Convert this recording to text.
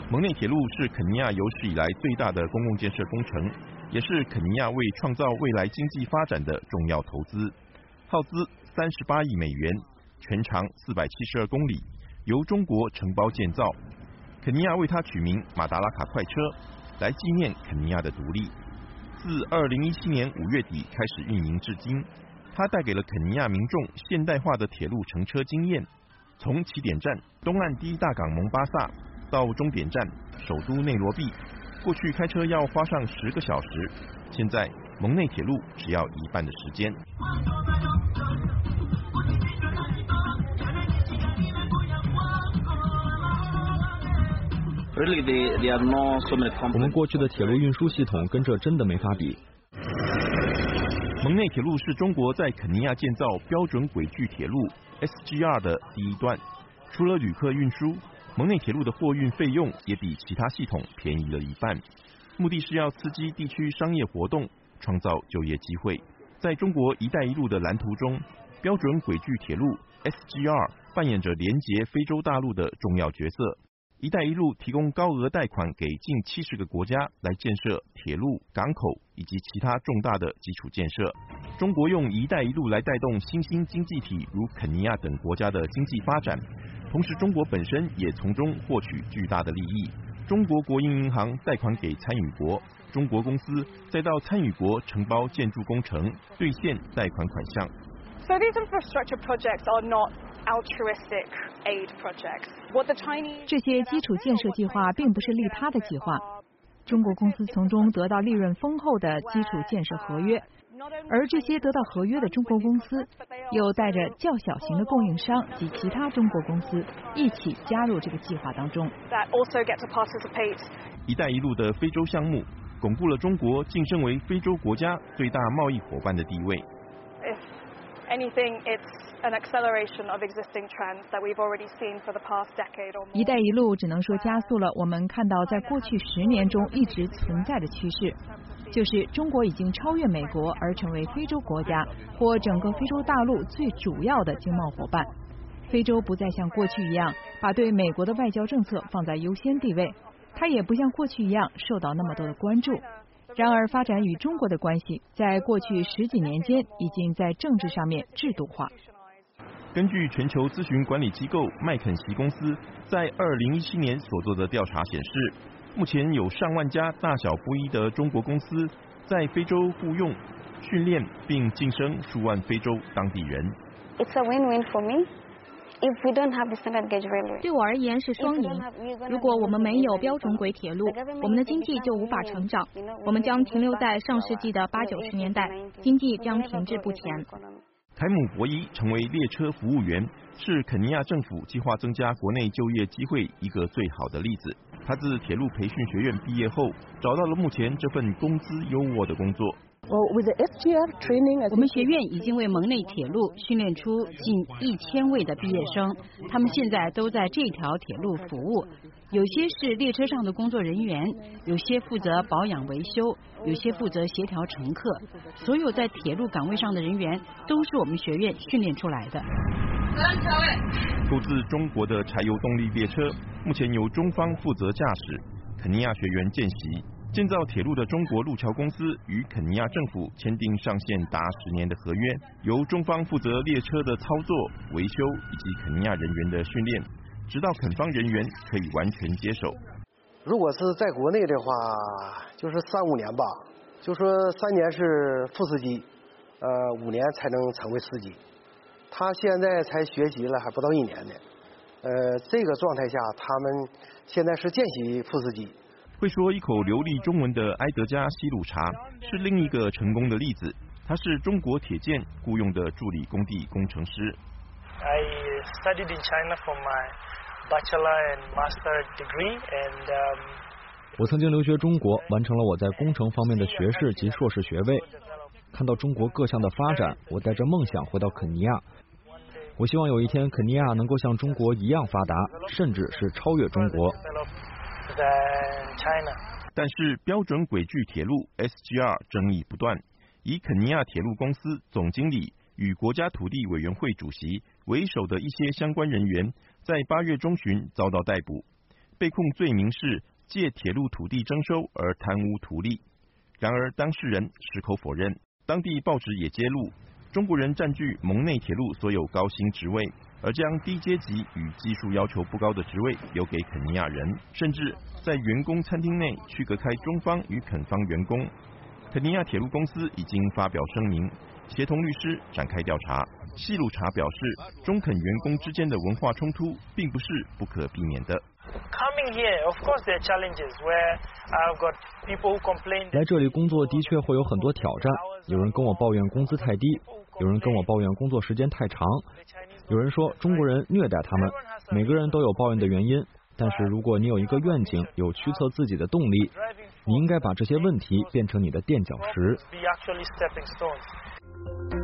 蒙内铁路是肯尼亚有史以来最大的公共建设工程，也是肯尼亚为创造未来经济发展的重要投资，耗资38亿美元，全长472公里，由中国承包建造。肯尼亚为它取名马达拉卡快车，来纪念肯尼亚的独立。自2017年5月底开始运营至今，它带给了肯尼亚民众现代化的铁路乘车经验。从起点站东岸第一大港蒙巴萨到终点站首都内罗毕，过去开车要花上10个小时，现在蒙内铁路只要1半的时间。 我们过去的铁路运输系统跟这真的没法比。 蒙内铁路是中国在肯尼亚建造标准轨距铁路 SGR 的第一段。除了旅客运输，蒙内铁路的货运费用也比其他系统便宜了1半，目的是要刺激地区商业活动，创造就业机会。在中国“一带一路”的蓝图中，标准轨距铁路 SGR 扮演着连接非洲大陆的重要角色。“一带一路”提供高额贷款给近70个国家来建设铁路、港口以及其他重大的基础建设。中国用“一带一路”来带动新兴经济体如肯尼亚等国家的经济发展，同时中国本身也从中获取巨大的利益。中国国营银行贷款给参与国，中国公司再到参与国承包建筑工程，兑现贷款款项。 So these infrastructure projects are not altruistic aid projects. What the Chinese 这些基础建设计划并不是利他的计划，中国公司从中得到利润丰厚的基础建设合约，而这些得到合约的中国公司又带着较小型的供应商及其他中国公司一起加入这个计划当中。 that also get to participate. 一带一路的非洲项目巩固了中国晋升为非洲国家最大贸易伙伴的地位。 If anything, it's an acceleration of existing trends that we've already seen for the past decade or more. 一带一路只能说加速了我们看到在过去10年中一直存在的趋势，就是中国已经超越美国而成为非洲国家或整个非洲大陆最主要的经贸伙伴。非洲不再像过去一样把对美国的外交政策放在优先地位，它也不像过去一样受到那么多的关注。然而，发展与中国的关系在过去10几年间已经在政治上面制度化。 根据全球咨询管理机构麦肯锡公司在2017年所做的调查显示，目前有上万家大小不一的中国公司在非洲雇佣、训练并晋升数万非洲当地人。 It's a win-win for me. If we don't have the standard gauge railway. 对我而言是双赢。如果我们没有标准轨铁路，我们的经济就无法成长，我们将停留在上世纪的80、90年代，经济将停滞不前。 凯姆博伊成为列车服务员，是肯尼亚政府计划增加国内就业机会一个最好的例子。他自铁路培训学院毕业后，找到了目前这份工资优渥的工作。 我们学院已经为蒙内铁路训练出近1000位的毕业生，他们现在都在这条铁路服务。有些是列车上的工作人员，有些负责保养维修，有些负责协调乘客。所有在铁路岗位上的人员都是我们学院训练出来的。 出自中国的柴油动力列车，目前由中方负责驾驶，肯尼亚学员见习。建造铁路的中国路桥公司与肯尼亚政府签订上线达10年的合约，由中方负责列车的操作、维修以及肯尼亚人员的训练，直到肯方人员可以完全接手。 如果是在国内的话，就是3、5年吧，就说3年是副司机，5年才能成为司机。他现在才学习了还不到1年呢，这个状态下，他们现在是见习副司机。 会说一口流利中文的埃德加·西鲁查是另一个成功的例子。他是中国铁建雇佣的助理工地工程师。 I studied in China for my bachelor and master degree, and 我曾经留学中国，完成了我在工程方面的学士及硕士学位。看到中国各项的发展，我带着梦想回到肯尼亚。我希望有一天肯尼亚能够像中国一样发达，甚至是超越中国。 但是标准轨距铁路 SGR 争议不断，以肯尼亚铁路公司总经理与国家土地委员会主席为首的一些相关人员，在8月中旬遭到逮捕， 被控罪名是借铁路土地征收而贪污图利。然而当事人矢口否认。当地报纸也揭露，中国人占据蒙内铁路所有高薪职位，而将低阶级与技术要求不高的职位留给肯尼亚人，甚至在员工餐厅内区隔开中方与肯方员工。肯尼亚铁路公司已经发表声明，协同律师展开调查。西鲁查表示，中肯员工之间的文化冲突并不是不可避免的。 来这里工作的确会有很多挑战，有人跟我抱怨工资太低，有人跟我抱怨工作时间太长，有人说中国人虐待他们，每个人都有抱怨的原因。但是如果你有一个愿景，有驱策自己的动力，你应该把这些问题变成你的垫脚石。